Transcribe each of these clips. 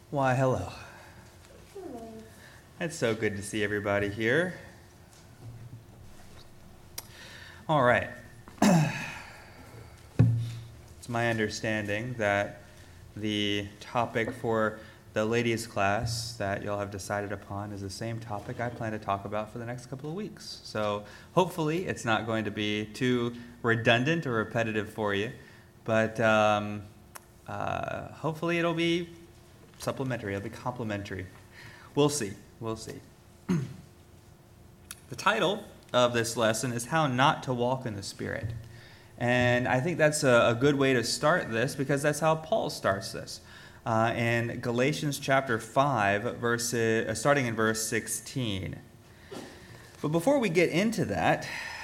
Why, hello. It's so good to see everybody here. All right. It's my understanding that the topic for the ladies' class that y'all have decided upon is the same topic I plan to talk about for the next couple of weeks. So hopefully it's not going to be too redundant or repetitive for you, but hopefully it'll be supplementary, it'll be complementary. We'll see. The title of this lesson is How Not to Walk in the Spirit. And I think that's a good way to start this because that's how Paul starts this. In Galatians chapter 5, starting in verse 16. But before we get into that,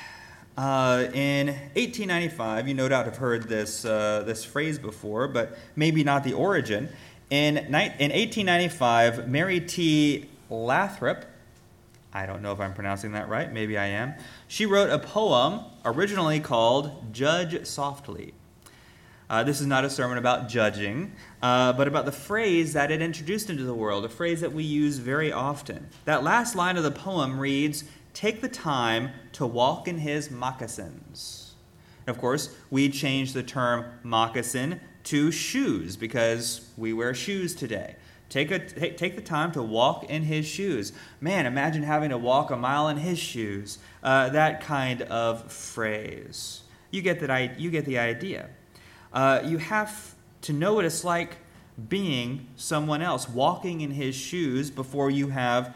in 1895, you no doubt have heard this phrase before, but maybe not the origin. In 1895, Mary T. Lathrop, I don't know if I'm pronouncing that right, maybe I am, she wrote a poem originally called Judge Softly. This is not a sermon about judging, but about the phrase that it introduced into the world, a phrase that we use very often. That last line of the poem reads, "Take the time to walk in his moccasins." And of course, we changed the term moccasin to shoes because we wear shoes today. Take the time to walk in his shoes. Man, imagine having to walk a mile in his shoes. That kind of phrase. You get the idea. You have to know what it's like being someone else, walking in his shoes before you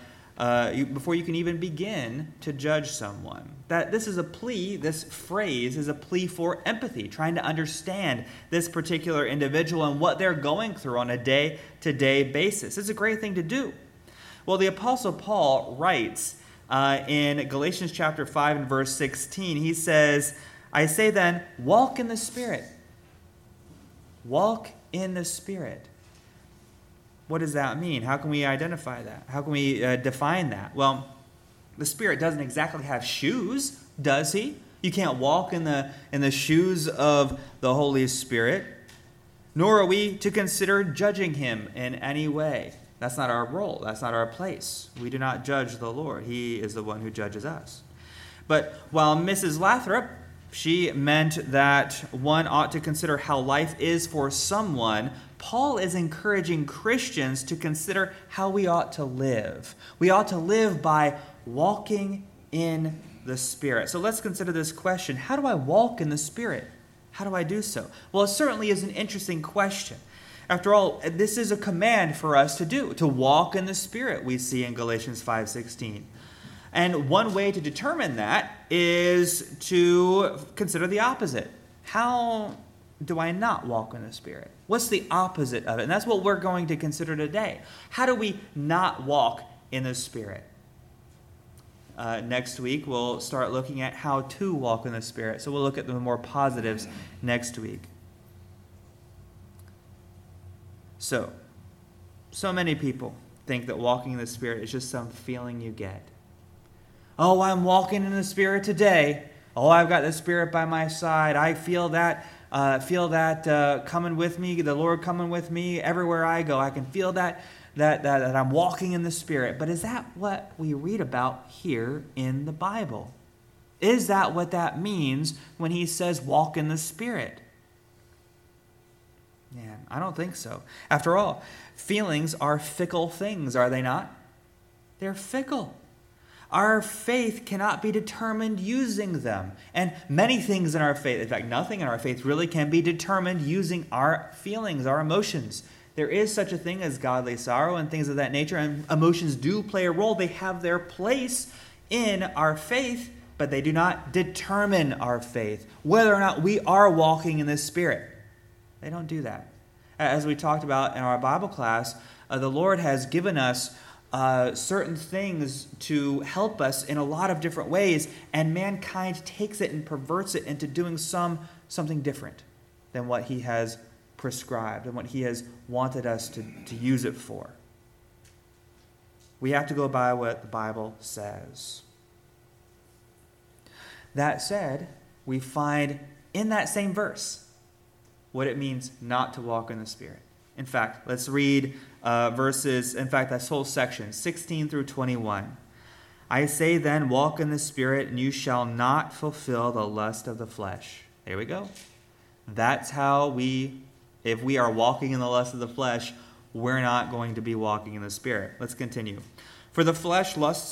can even begin to judge someone. That this phrase is a plea for empathy, trying to understand this particular individual and what they're going through on a day-to-day basis. It's a great thing to do. Well, the Apostle Paul writes in Galatians chapter 5 and verse 16, he says, "I say then, walk in the Spirit." Walk in the Spirit. What does that mean? How can we identify that? How can we define that? Well, the Spirit doesn't exactly have shoes, does he? You can't walk in the shoes of the Holy Spirit. Nor are we to consider judging him in any way. That's not our role. That's not our place. We do not judge the Lord. He is the one who judges us. But while Mrs. Lathrop, she meant that one ought to consider how life is for someone, Paul is encouraging Christians to consider how we ought to live. We ought to live by walking in the Spirit. So let's consider this question. How do I walk in the Spirit? How do I do so? Well, it certainly is an interesting question. After all, this is a command for us to do, to walk in the Spirit, we see in Galatians 5:16. And one way to determine that is to consider the opposite. How do I not walk in the Spirit? What's the opposite of it? And that's what we're going to consider today. How do we not walk in the Spirit? Next week, we'll start looking at how to walk in the Spirit. So we'll look at the more positives next week. So many people think that walking in the Spirit is just some feeling you get. Oh, I'm walking in the Spirit today. Oh, I've got the Spirit by my side. I feel that coming with me, the Lord coming with me everywhere I go. I can feel that I'm walking in the Spirit. But is that what we read about here in the Bible? Is that what that means when he says walk in the Spirit? Man, I don't think so. After all, feelings are fickle things, are they not? They're fickle. Our faith cannot be determined using them. And many things in our faith, in fact, nothing in our faith really can be determined using our feelings, our emotions. There is such a thing as godly sorrow and things of that nature, and emotions do play a role. They have their place in our faith, but they do not determine our faith, whether or not we are walking in the Spirit. They don't do that. As we talked about in our Bible class, the Lord has given us certain things to help us in a lot of different ways, and mankind takes it and perverts it into doing something different than what he has prescribed and what he has wanted us to use it for. We have to go by what the Bible says. That said, we find in that same verse what it means not to walk in the Spirit. In fact, let's read this whole section, 16 through 21. I say then, walk in the Spirit, and you shall not fulfill the lust of the flesh. There we go. That's how if we are walking in the lust of the flesh, we're not going to be walking in the Spirit. Let's continue. For the flesh lusts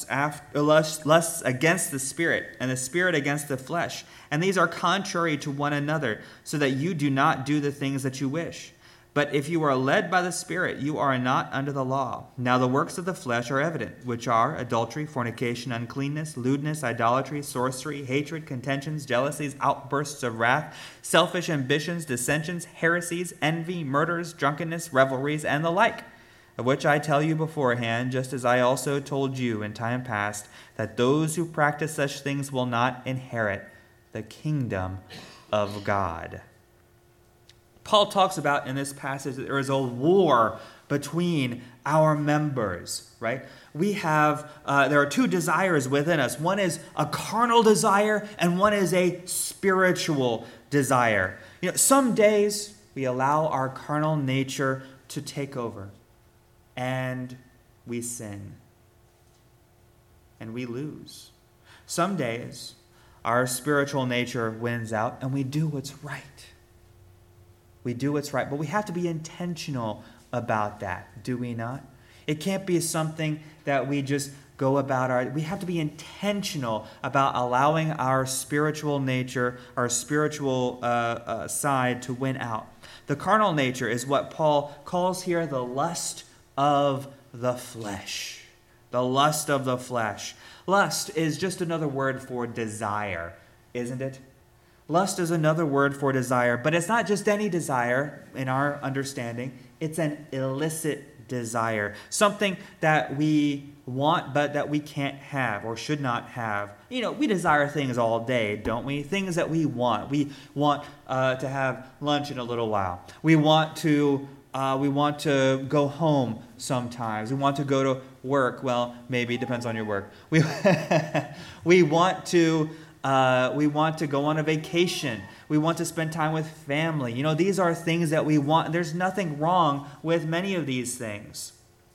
against the Spirit, and the Spirit against the flesh. And these are contrary to one another, so that you do not do the things that you wish. But if you are led by the Spirit, you are not under the law. Now the works of the flesh are evident, which are adultery, fornication, uncleanness, lewdness, idolatry, sorcery, hatred, contentions, jealousies, outbursts of wrath, selfish ambitions, dissensions, heresies, envy, murders, drunkenness, revelries, and the like, of which I tell you beforehand, just as I also told you in time past, that those who practice such things will not inherit the kingdom of God. Paul talks about in this passage that there is a war between our members, right? There are two desires within us. One is a carnal desire, and one is a spiritual desire. Some days we allow our carnal nature to take over, and we sin, and we lose. Some days our spiritual nature wins out, and we do what's right. We do what's right, but we have to be intentional about that, do we not? It can't be something that we just go about we have to be intentional about allowing our spiritual nature, our spiritual side to win out. The carnal nature is what Paul calls here the lust of the flesh. The lust of the flesh. Lust is just another word for desire, isn't it? Lust is another word for desire, but it's not just any desire in our understanding. It's an illicit desire, something that we want but that we can't have or should not have. We desire things all day, don't we? Things that we want. We want to have lunch in a little while. We want to go home sometimes. We want to go to work. Well, maybe it depends on your work. We want to go on a vacation. We want to spend time with family. These are things that we want. There's nothing wrong with many of these things.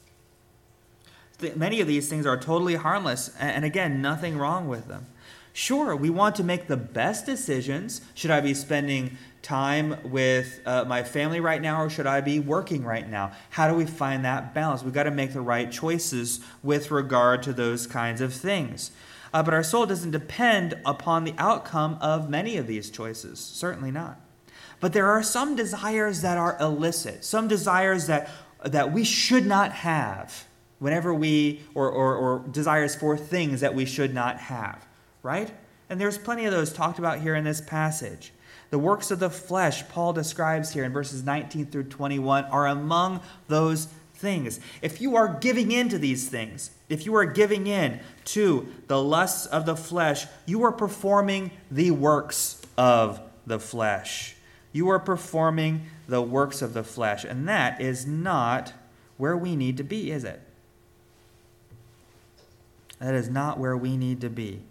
Many of these things are totally harmless. And again, nothing wrong with them. Sure, we want to make the best decisions. Should I be spending time with my family right now, or should I be working right now? How do we find that balance? We've got to make the right choices with regard to those kinds of things. But our soul doesn't depend upon the outcome of many of these choices. Certainly not. But there are some desires that are illicit. Some desires that we should not have whenever or desires for things that we should not have. Right? And there's plenty of those talked about here in this passage. The works of the flesh Paul describes here in verses 19 through 21 are among those things. If you are giving in to these things, if you are giving in to the lusts of the flesh, you are performing the works of the flesh. You are performing the works of the flesh, and that is not where we need to be, is it? That is not where we need to be.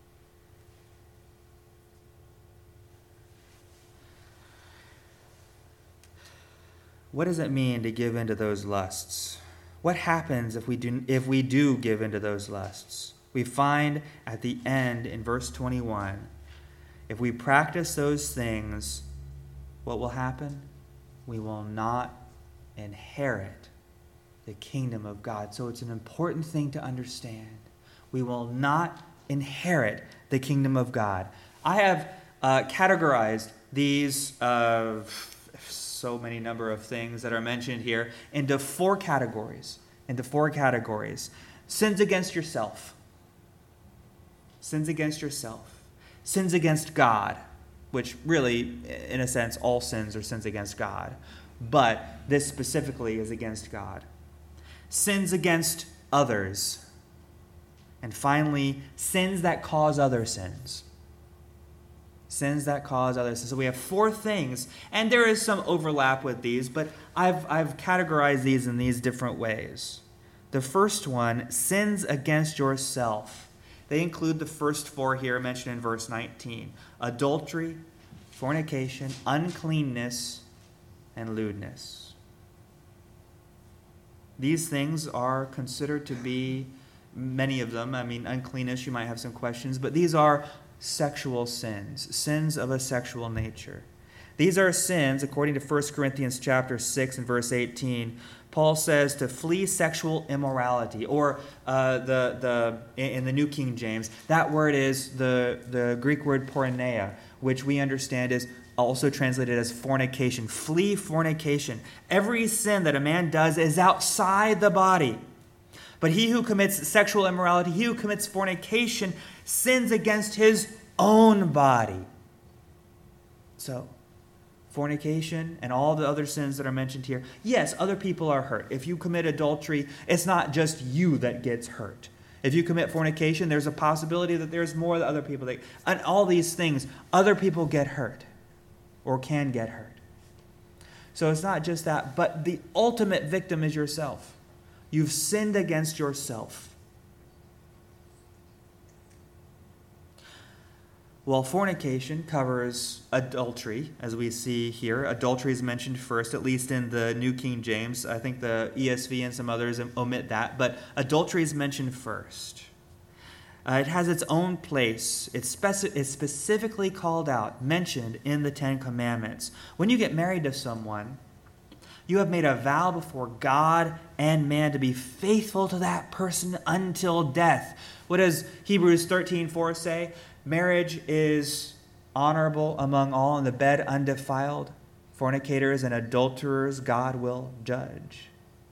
What does it mean to give into those lusts? What happens if we do give into those lusts? We find at the end in verse 21, if we practice those things, what will happen? We will not inherit the kingdom of God. So it's an important thing to understand. We will not inherit the kingdom of God. I have categorized these so many number of things that are mentioned here into four categories. Sins against yourself. Sins against yourself. Sins against God, which really, in a sense, all sins are sins against God. But this specifically is against God. Sins against others. And finally, sins that cause other sins. Sins that cause other sins. So we have four things, and there is some overlap with these, but I've categorized these in these different ways. The first one, sins against yourself. They include the first four here mentioned in verse 19. Adultery, fornication, uncleanness, and lewdness. These things are considered to be, many of them, uncleanness, you might have some questions, but these are sexual sins, sins of a sexual nature. These are sins, according to 1 Corinthians chapter 6 and verse 18. Paul says to flee sexual immorality, or in the New King James, that word is the Greek word porneia, which we understand is also translated as fornication. Flee fornication. Every sin that a man does is outside the body. But he who commits sexual immorality, he who commits fornication, sins against his own body. So, fornication and all the other sins that are mentioned here, yes, other people are hurt. If you commit adultery, it's not just you that gets hurt. If you commit fornication, there's a possibility that there's more other people that, and all these things, other people get hurt or can get hurt. So it's not just that, but the ultimate victim is yourself. You've sinned against yourself. Well, fornication covers adultery, as we see here. Adultery is mentioned first, at least in the New King James. I think the ESV and some others omit that, but adultery is mentioned first. It has its own place. It's specifically called out, mentioned in the Ten Commandments. When you get married to someone, you have made a vow before God and man to be faithful to that person until death. What does Hebrews 13:4 say? Marriage is honorable among all, and the bed undefiled. Fornicators and adulterers God will judge.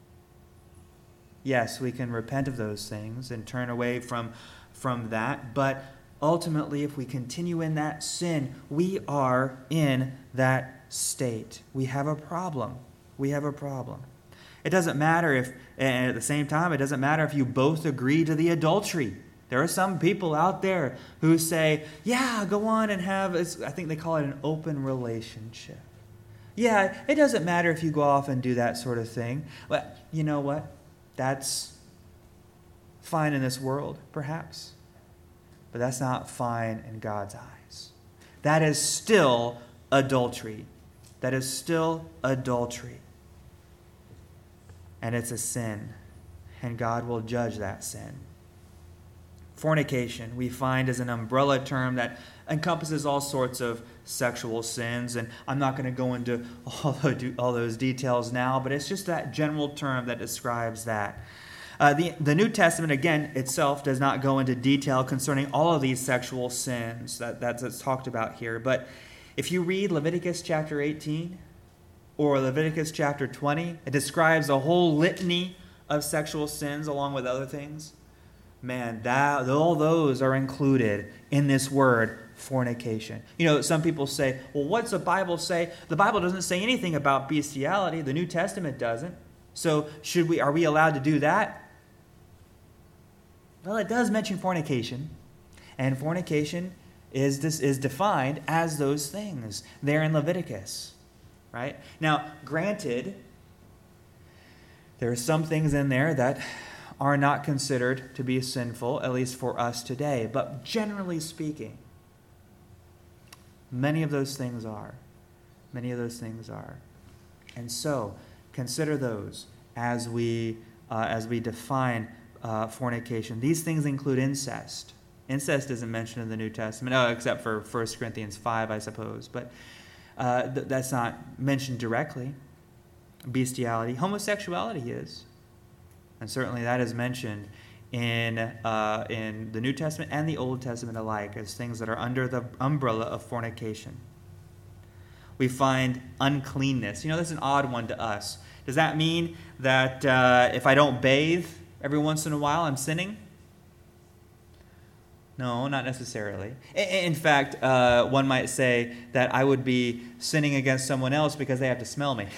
Yes, we can repent of those things and turn away from that, but ultimately, if we continue in that sin, we are in that state. We have a problem. We have a problem. It doesn't matter if, and at the same time, it doesn't matter if you both agree to the adultery. There are some people out there who say, yeah, go on and have, I think they call it an open relationship. Yeah, it doesn't matter if you go off and do that sort of thing. Well, you know what? That's fine in this world, perhaps. But that's not fine in God's eyes. That is still adultery. That is still adultery. And it's a sin. And God will judge that sin. Fornication, we find, is an umbrella term that encompasses all sorts of sexual sins. And I'm not going to go into all those details now, but it's just that general term that describes that. The New Testament, again, itself does not go into detail concerning all of these sexual sins that's talked about here. But if you read Leviticus chapter 18 or Leviticus chapter 20, it describes a whole litany of sexual sins along with other things. Man, all those are included in this word, fornication. You know, some people say, well, what's the Bible say? The Bible doesn't say anything about bestiality. The New Testament doesn't. So are we allowed to do that? Well, it does mention fornication. And fornication is defined as those things there in Leviticus. Right? Now, granted, there are some things in there that are not considered to be sinful, at least for us today. But generally speaking, many of those things are. Many of those things are. And so, consider those as we define fornication. These things include incest. Incest isn't mentioned in the New Testament, except for 1 Corinthians 5, I suppose. But that's not mentioned directly. Bestiality. Homosexuality is. And certainly that is mentioned in the New Testament and the Old Testament alike as things that are under the umbrella of fornication. We find uncleanness. You know, that's an odd one to us. Does that mean that if I don't bathe every once in a while, I'm sinning? No, not necessarily. In fact, one might say that I would be sinning against someone else because they have to smell me.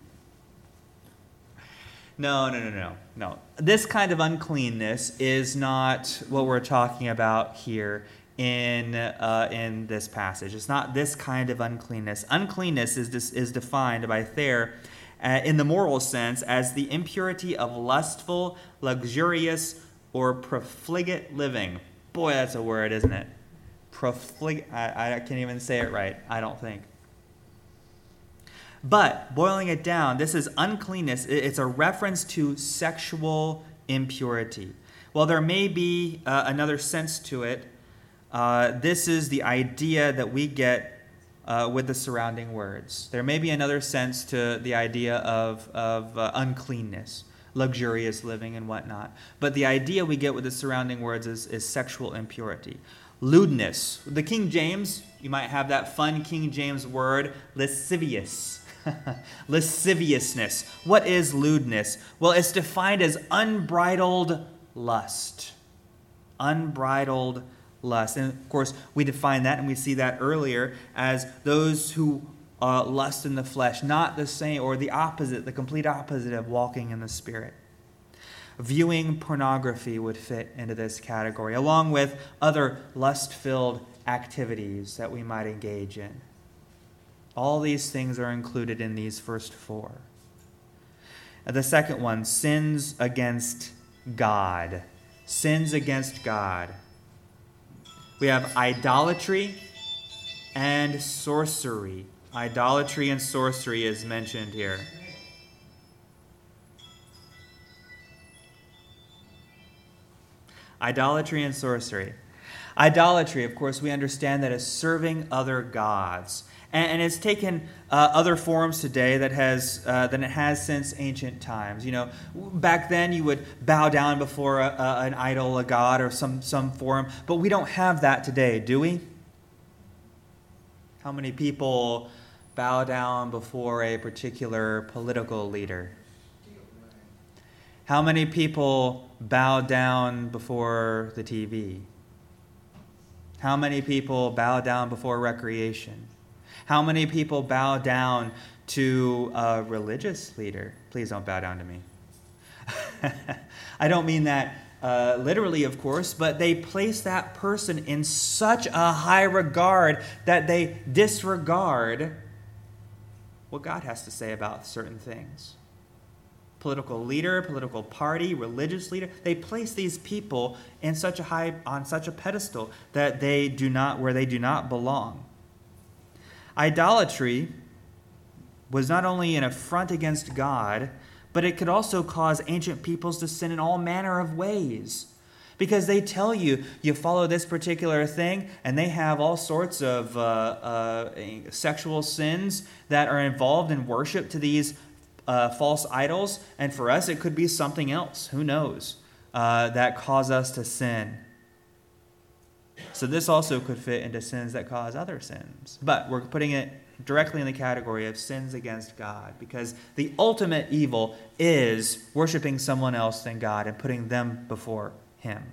No. This kind of uncleanness is not what we're talking about here in this passage. It's not this kind of uncleanness. Uncleanness is defined by Thayer in the moral sense as the impurity of lustful, luxurious, or profligate living. Boy, that's a word, isn't it? I can't even say it right, I don't think. But boiling it down, this is uncleanness. It's a reference to sexual impurity. While there may be another sense to it, this is the idea that we get with the surrounding words. There may be another sense to the idea of uncleanness, luxurious living and whatnot. But the idea we get with the surrounding words is sexual impurity. Lewdness. The King James, you might have that fun King James word, lascivious. Lasciviousness. What is lewdness? Well, it's defined as unbridled lust. Unbridled lust. And of course, we define that and we see that earlier as those who lust in the flesh, not the same or the opposite, the complete opposite of walking in the Spirit. Viewing pornography would fit into this category, along with other lust-filled activities that we might engage in. All these things are included in these first four. The second one, sins against God. Sins against God. We have idolatry and sorcery. Idolatry and sorcery is mentioned here. Idolatry and sorcery. Idolatry, of course, we understand that is serving other gods. And it's taken other forms today than it has since ancient times. You know, back then you would bow down before an idol, a god, or some form. But we don't have that today, do we? How many people bow down before a particular political leader? How many people bow down before the TV? How many people bow down before recreation? How many people bow down to a religious leader? Please don't bow down to me. I don't mean that literally, of course, but they place that person in such a high regard that they disregard what God has to say about certain things. Political leader, political party, religious leader, they place these people in on such a pedestal that where they do not belong. Idolatry was not only an affront against God, but it could also cause ancient peoples to sin in all manner of ways. Because they tell you, you follow this particular thing, and they have all sorts of sexual sins that are involved in worship to these false idols. And for us, it could be something else, who knows, that cause us to sin. So this also could fit into sins that cause other sins. But we're putting it directly in the category of sins against God, because the ultimate evil is worshiping someone else than God and putting them before Him.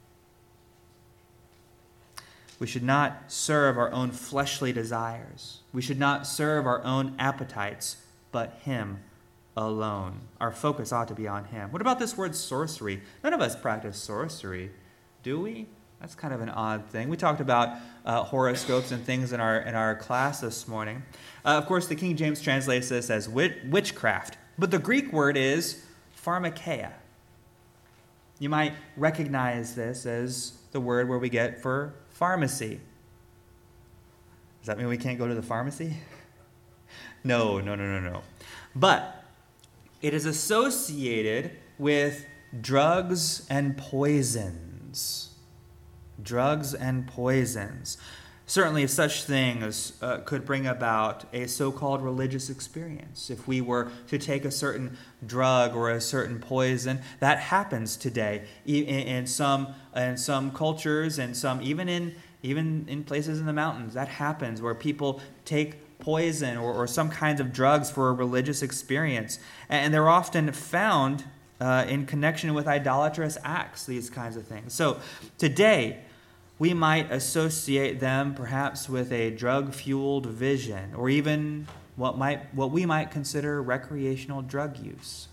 We should not serve our own fleshly desires. We should not serve our own appetites, but Him alone. Our focus ought to be on Him. What about this word sorcery? None of us practice sorcery, do we? That's kind of an odd thing. We talked about horoscopes and things in our class this morning. Of course, the King James translates this as witchcraft, but the Greek word is pharmakeia. You might recognize this as the word where we get for pharmacy. Does that mean we can't go to the pharmacy? No. But it is associated with drugs and poisons. Drugs and poisons. Certainly such things could bring about a so-called religious experience. If we were to take a certain drug or a certain poison, that happens today in some cultures and some even in places in the mountains. That happens where people take poison or some kinds of drugs for a religious experience, and they're often found in connection with idolatrous acts. These kinds of things. So today, we might associate them perhaps with a drug-fueled vision, or even what we might consider recreational drug use.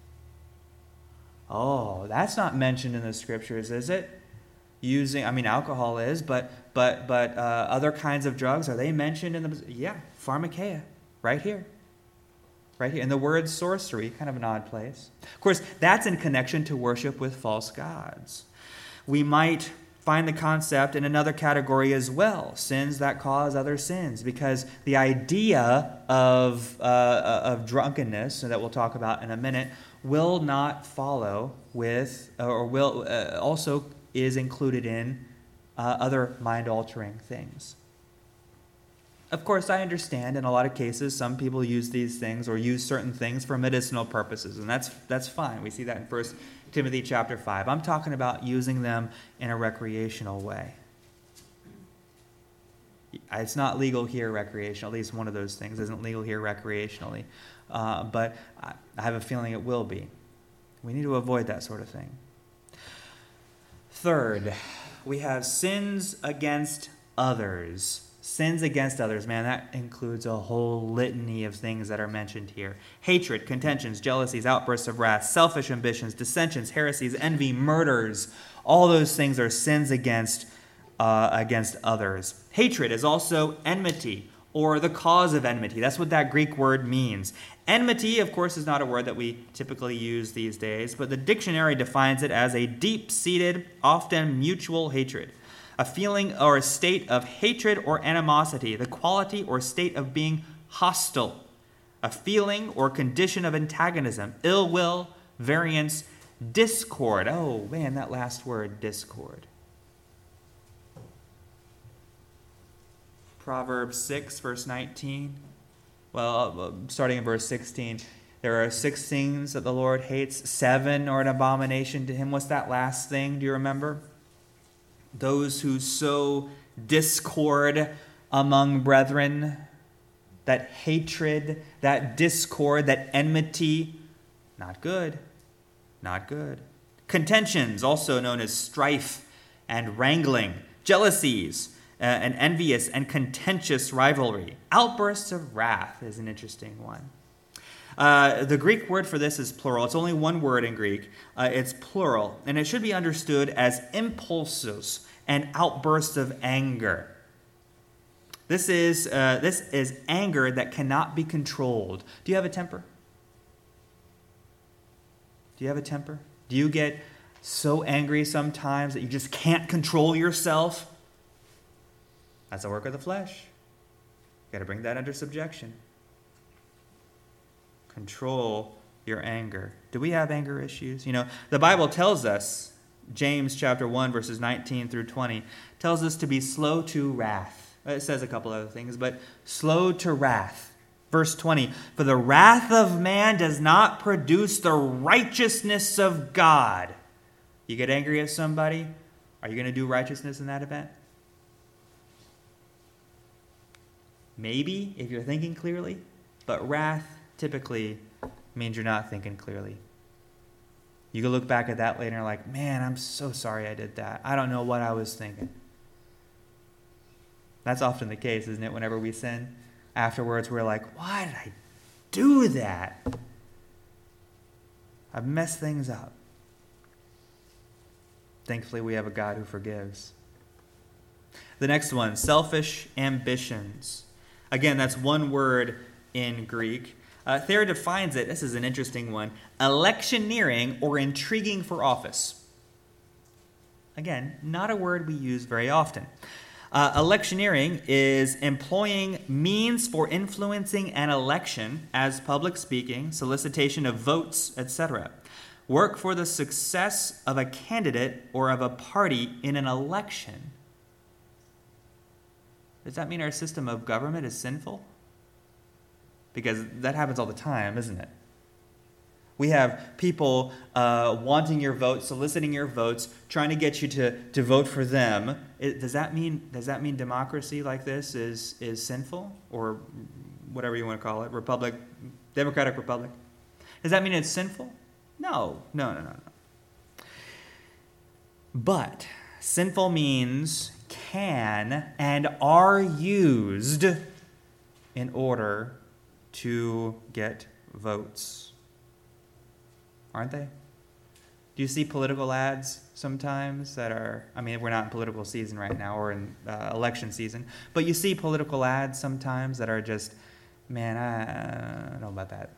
Oh, that's not mentioned in the scriptures, is it? Alcohol is, but other kinds of drugs, are they mentioned in the? Yeah, pharmakeia, right here. Right here. And the word sorcery, kind of an odd place. Of course, that's in connection to worship with false gods. We might find the concept in another category as well, sins that cause other sins, because the idea of drunkenness, that we'll talk about in a minute, will not follow with, or will also is included in other mind-altering things. Of course, I understand in a lot of cases some people use these things or use certain things for medicinal purposes, and that's fine. We see that in 1 Timothy chapter 5. I'm talking about using them in a recreational way. It's not legal here recreational. At least one of those things isn't legal here recreationally. But I have a feeling it will be. We need to avoid that sort of thing. Third, we have sins against others. Sins against others, man, that includes a whole litany of things that are mentioned here. Hatred, contentions, jealousies, outbursts of wrath, selfish ambitions, dissensions, heresies, envy, murders. All those things are sins against others. Hatred is also enmity, or the cause of enmity. That's what that Greek word means. Enmity, of course, is not a word that we typically use these days, but the dictionary defines it as a deep-seated, often mutual hatred. A feeling or a state of hatred or animosity, the quality or state of being hostile. A feeling or condition of antagonism, ill will, variance, discord. Oh, man, that last word, discord. Proverbs 6, verse 19. Well, starting in verse 16. There are 6 things that the Lord hates. 7 are an abomination to him. What's that last thing? Do you remember? Those who sow discord among brethren, that hatred, that discord, that enmity, not good, not good. Contentions, also known as strife and wrangling, jealousies, an envious and contentious rivalry. Outbursts of wrath is an interesting one. The Greek word for this is plural. It's only one word in Greek. It's plural, and it should be understood as impulses and outbursts of anger. This is anger that cannot be controlled. Do you have a temper? Do you have a temper? Do you get so angry sometimes that you just can't control yourself? That's a work of the flesh. You've got to bring that under subjection. Control your anger. Do we have anger issues? You know, the Bible tells us, James chapter 1, verses 19 through 20, tells us to be slow to wrath. It says a couple other things, but slow to wrath. Verse 20, for the wrath of man does not produce the righteousness of God. You get angry at somebody, are you going to do righteousness in that event? Maybe, if you're thinking clearly, but wrath typically means you're not thinking clearly. You can look back at that later and like, man, I'm so sorry I did that. I don't know what I was thinking. That's often the case, isn't it? Whenever we sin, afterwards we're like, why did I do that? I've messed things up. Thankfully, we have a God who forgives. The next one, selfish ambitions. Again, that's one word in Greek. Thayer defines it, this is an interesting one, electioneering or intriguing for office. Again, not a word we use very often. Electioneering is employing means for influencing an election as public speaking, solicitation of votes, etc. Work for the success of a candidate or of a party in an election. Does that mean our system of government is sinful? Because that happens all the time, isn't it? We have people wanting your vote, soliciting your votes, trying to get you to vote for them. Does that mean democracy like this is sinful? Or whatever you want to call it, republic, democratic republic? Does that mean it's sinful? No. But sinful means can and are used in order to get votes. Aren't they? Do you see political ads sometimes that are, we're not in political season right now or in election season, but you see political ads sometimes that are just, man, I don't know about that.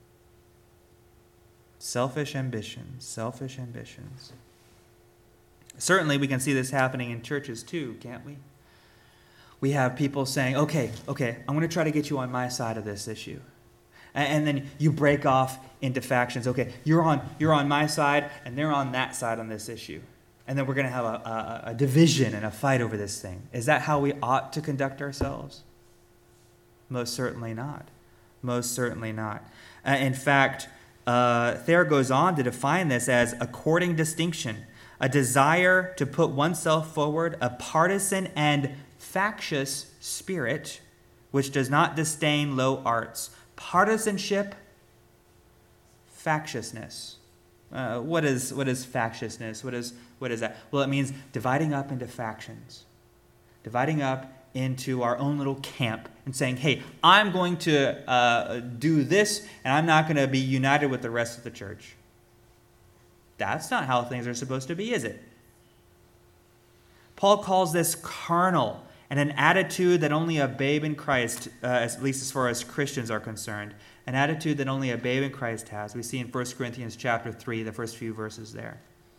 Selfish ambitions. Certainly, we can see this happening in churches too, can't we? We have people saying, okay, I'm going to try to get you on my side of this issue. And then you break off into factions. Okay, you're on my side, and they're on that side on this issue. And then we're going to have a division and a fight over this thing. Is that how we ought to conduct ourselves? Most certainly not. Most certainly not. In fact, Thayer goes on to define this as a courting distinction, a desire to put oneself forward, a partisan and factious spirit which does not disdain low arts. Partisanship, factiousness. What is factiousness? What is that? Well, it means dividing up into factions, dividing up into our own little camp and saying, hey, I'm going to do this, and I'm not going to be united with the rest of the church. That's not how things are supposed to be, is it? Paul calls this carnal and an attitude that only a babe in Christ, at least as far as Christians are concerned, an attitude that only a babe in Christ has. We see in 1 Corinthians chapter 3, the first few verses there.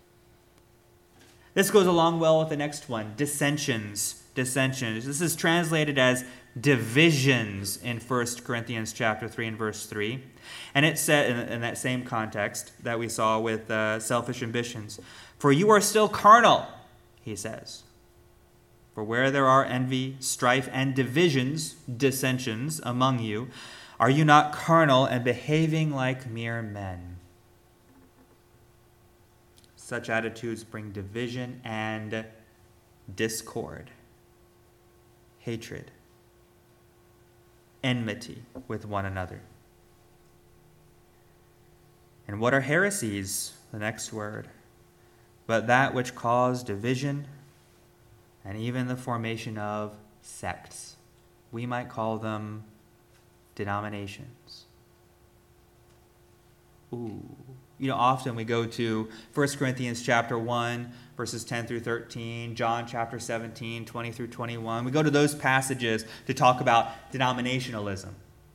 This goes along well with the next one, dissensions. Dissensions. This is translated as divisions in 1 Corinthians chapter 3 and verse 3. And it said in that same context that we saw with selfish ambitions, for you are still carnal, he says. For where there are envy, strife, and divisions, dissensions among you, are you not carnal and behaving like mere men? Such attitudes bring division and discord, hatred, enmity with one another. And what are heresies? The next word. But that which cause division and even the formation of sects. We might call them denominations. Ooh. Often we go to 1 Corinthians chapter 1, verses 10 through 13, John chapter 17, 20 through 21. We go to those passages to talk about denominationalism.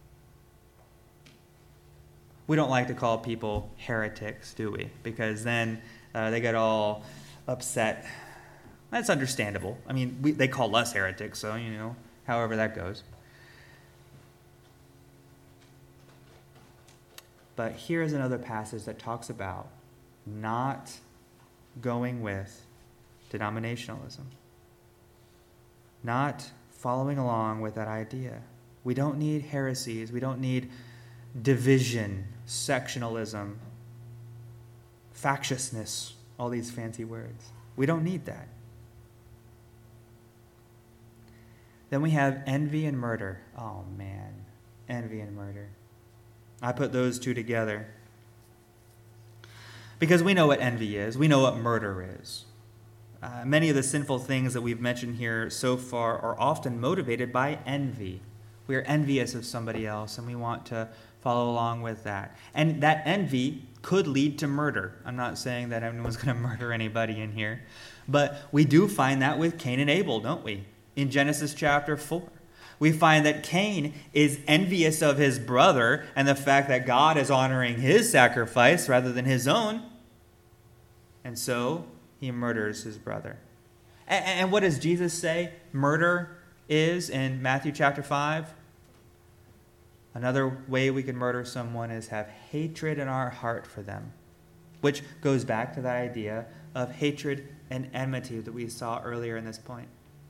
We don't like to call people heretics, do we? Because then they get all upset. That's understandable. I mean, they call us heretics, so, however that goes. But here's another passage that talks about not going with denominationalism, not following along with that idea. We don't need heresies. We don't need division, sectionalism, factiousness, all these fancy words. We don't need that. Then we have envy and murder. Oh, man. Envy and murder. I put those two together because we know what envy is. We know what murder is. Many of the sinful things that we've mentioned here so far are often motivated by envy. We are envious of somebody else, and we want to follow along with that. And that envy could lead to murder. I'm not saying that anyone's going to murder anybody in here, but we do find that with Cain and Abel, don't we? In Genesis chapter 4. We find that Cain is envious of his brother and the fact that God is honoring his sacrifice rather than his own. And so he murders his brother. And what does Jesus say murder is in Matthew chapter 5? Another way we can murder someone is have hatred in our heart for them, which goes back to that idea of hatred and enmity that we saw earlier in this point.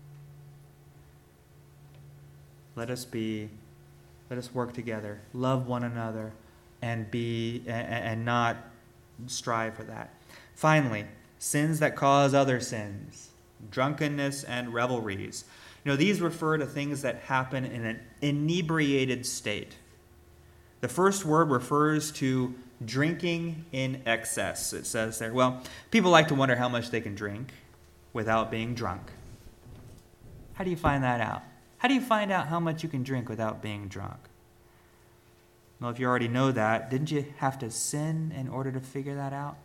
Let us work together, love one another, and not strive for that. Finally, sins that cause other sins, drunkenness and revelries. These refer to things that happen in an inebriated state. The first word refers to drinking in excess. It says there, well, people like to wonder how much they can drink without being drunk. How do you find that out? How do you find out how much you can drink without being drunk? Well, if you already know that, didn't you have to sin in order to figure that out?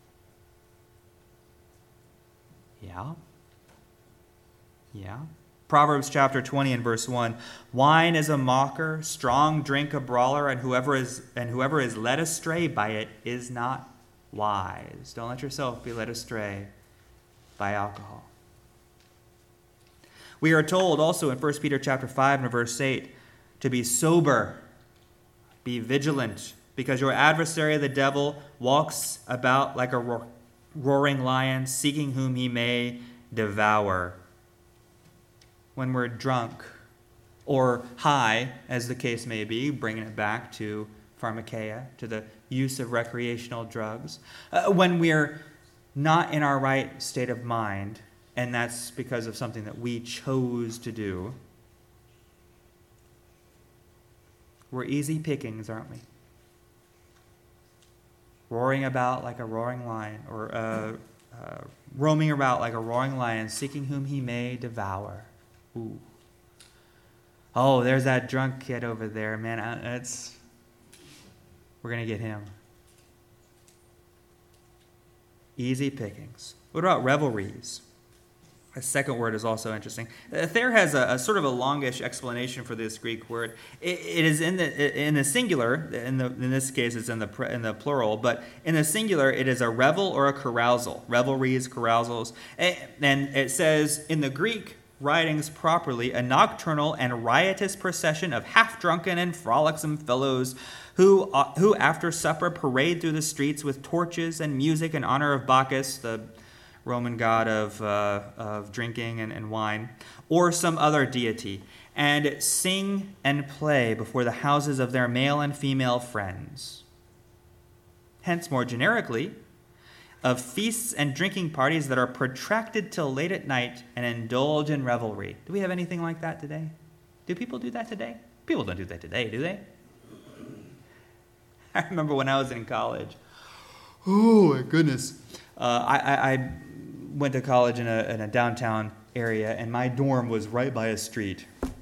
Yeah. Proverbs chapter 20 and verse 1. Wine is a mocker, strong drink a brawler, and whoever is led astray by it is not wise. Don't let yourself be led astray by alcohol. We are told also in 1 Peter chapter 5 and verse 8 to be sober, be vigilant, because your adversary, the devil, walks about like a roaring lion, seeking whom he may devour. When we're drunk or high, as the case may be, bringing it back to pharmakeia, to the use of recreational drugs, when we're not in our right state of mind, and that's because of something that we chose to do, we're easy pickings, aren't we? Roaring about like a roaring lion, or roaming about like a roaring lion, seeking whom he may devour. Ooh. Oh, there's that drunk kid over there, man. We're going to get him. Easy pickings. What about revelries? A second word is also interesting. Thayer has a sort of a longish explanation for this Greek word. It is in the singular. In this case, it's in the plural. But in the singular, it is a revel or a carousal. Revelries, carousals, and it says in the Greek writings properly, a nocturnal and riotous procession of half-drunken and frolicsome fellows who after supper parade through the streets with torches and music in honor of Bacchus, the Roman god of drinking and wine, or some other deity, and sing and play before the houses of their male and female friends. Hence, more generically, of feasts and drinking parties that are protracted till late at night and indulge in revelry. Do we have anything like that today? Do people do that today? People don't do that today, do they? I remember when I was in college. Oh, my goodness. I went to college in a downtown area, and my dorm was right by a street.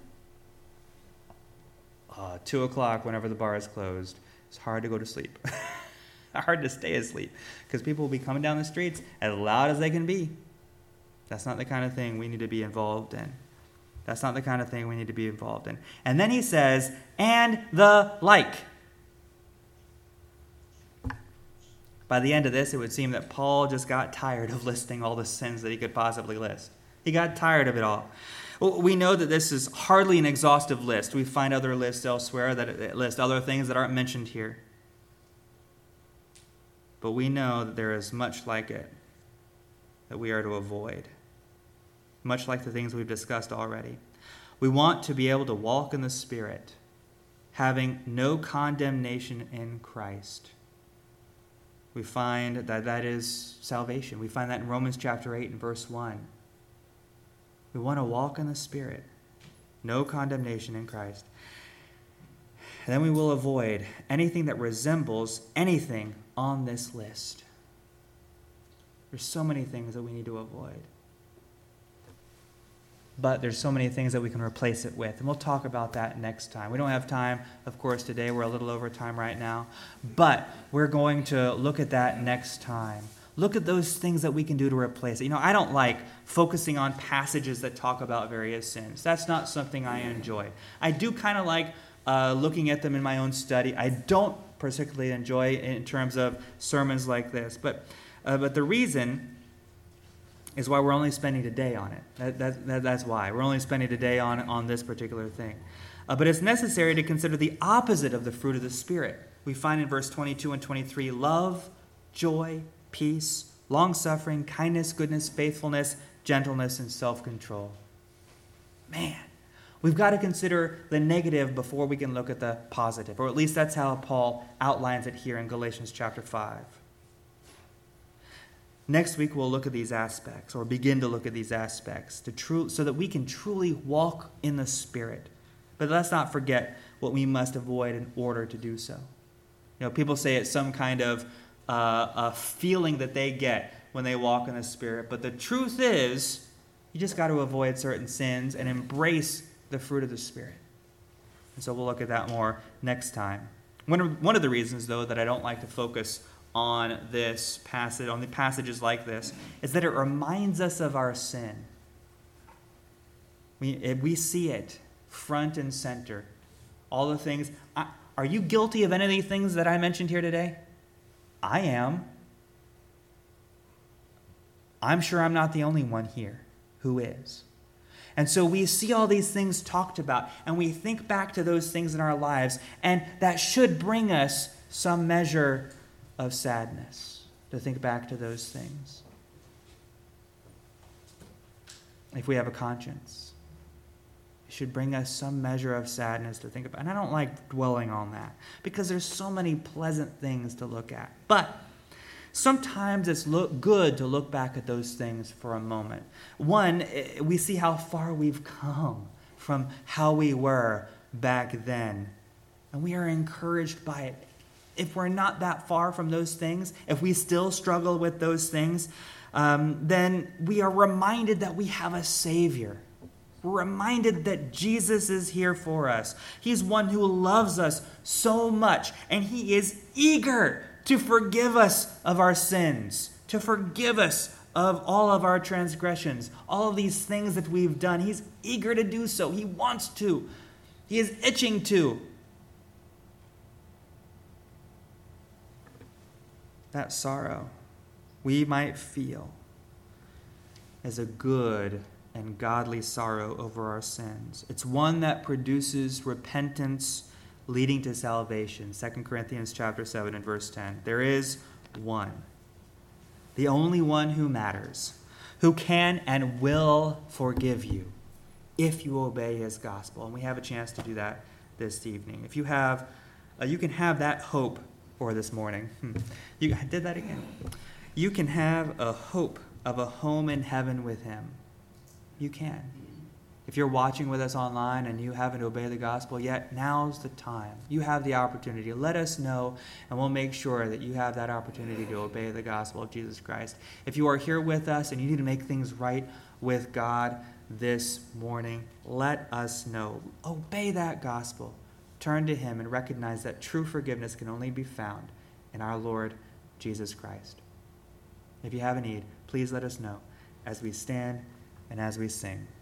2 o'clock, whenever the bar is closed, it's hard to go to sleep. Hard to stay asleep, because people will be coming down the streets as loud as they can be. That's not the kind of thing we need to be involved in. That's not the kind of thing we need to be involved in. And then he says, and the like. By the end of this, it would seem that Paul just got tired of listing all the sins that he could possibly list. He got tired of it all. Well, we know that this is hardly an exhaustive list. We find other lists elsewhere that list other things that aren't mentioned here. But we know that there is much like it that we are to avoid, much like the things we've discussed already. We want to be able to walk in the Spirit, having no condemnation in Christ. We find that is salvation. We find that in Romans chapter 8 and verse 1. We want to walk in the Spirit, no condemnation in Christ. And then we will avoid anything that resembles anything on this list. There's so many things that we need to avoid. But there's so many things that we can replace it with. And we'll talk about that next time. We don't have time, of course, today. We're a little over time right now. But we're going to look at that next time. Look at those things that we can do to replace it. You know, I don't like focusing on passages that talk about various sins. That's not something I enjoy. I do kind of like looking at them in my own study. I don't particularly enjoy it in terms of sermons like this. But the reason is why we're only spending a day on it. That's why. We're only spending a day on this particular thing. But it's necessary to consider the opposite of the fruit of the Spirit. We find in verse 22 and 23, love, joy, peace, long-suffering, kindness, goodness, faithfulness, gentleness, and self-control. Man, we've got to consider the negative before we can look at the positive. Or at least that's how Paul outlines it here in Galatians chapter 5. Next week, we'll look at these aspects, or begin to look at these aspects, so that we can truly walk in the Spirit. But let's not forget what we must avoid in order to do so. You know, people say it's some kind of a feeling that they get when they walk in the Spirit. But the truth is, you just got to avoid certain sins and embrace the fruit of the Spirit. And so we'll look at that more next time. One of the reasons, though, that I don't like to focus on this passage, on the passages like this, is that it reminds us of our sin. We see it front and center. All the things. Are you guilty of any of these things that I mentioned here today? I am. I'm sure I'm not the only one here who is. And so we see all these things talked about, and we think back to those things in our lives, and that should bring us some measure of sadness to think back to those things. If we have a conscience, it should bring us some measure of sadness to think about. And I don't like dwelling on that because there's so many pleasant things to look at. But sometimes it's good to look back at those things for a moment. One, we see how far we've come from how we were back then. And we are encouraged by it. If we're not that far from those things, if we still struggle with those things, then we are reminded that we have a Savior. We're reminded that Jesus is here for us. He's one who loves us so much, and he is eager to forgive us of our sins, to forgive us of all of our transgressions, all of these things that we've done. He's eager to do so. He wants to. He is itching to. That sorrow we might feel as a good and godly sorrow over our sins. It's one that produces repentance leading to salvation. 2 Corinthians chapter 7 and verse 10. There is one, the only one who matters, who can and will forgive you if you obey his gospel. And we have a chance to do that this evening. If you have, you can have that hope for this morning. You did that again. You can have a hope of a home in heaven with him. You can. If you're watching with us online and you haven't obeyed the gospel yet, now's the time. You have the opportunity. Let us know, and we'll make sure that you have that opportunity to obey the gospel of Jesus Christ. If you are here with us and you need to make things right with God this morning, let us know. Obey that gospel. Turn to him and recognize that true forgiveness can only be found in our Lord Jesus Christ. If you have a need, please let us know as we stand and as we sing.